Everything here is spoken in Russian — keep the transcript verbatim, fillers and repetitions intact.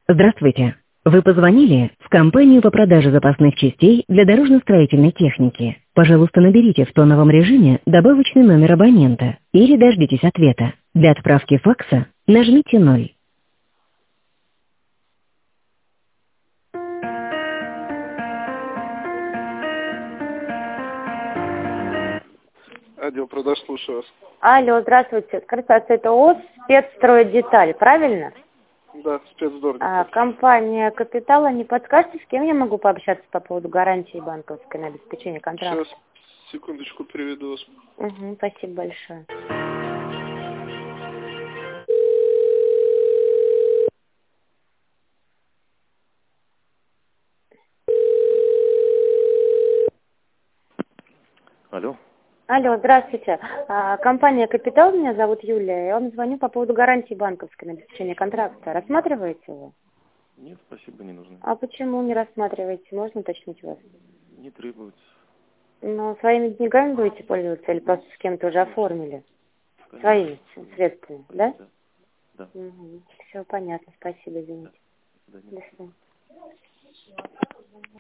Здравствуйте. Вы позвонили в компанию по продаже запасных частей для дорожно-строительной техники. Пожалуйста, наберите в тоновом режиме добавочный номер абонента или дождитесь ответа. Для отправки факса нажмите ноль. Отдел продаж, слушаю вас. Алло, здравствуйте. Скажите, это ООО «Спецстроидеталь», правильно? Да, спецдор. А, компания «Капитала». Не подскажете, с кем я могу пообщаться по поводу гарантии банковской на обеспечение контракта? Сейчас, секундочку, переведу вас. Угу, спасибо большое. Алло. Алло, здравствуйте. А, компания «Капитал», меня зовут Юлия. Я вам звоню по поводу гарантии банковской на обеспечение контракта. Рассматриваете его? Нет, спасибо, не нужно. А почему не рассматриваете? Можно уточнить вас? Не требуется. Ну, своими деньгами будете пользоваться или просто с кем-то уже оформили? Конечно. Своими средствами, да? Да. Да. Угу. Все понятно, спасибо, извините. До свидания. До свидания.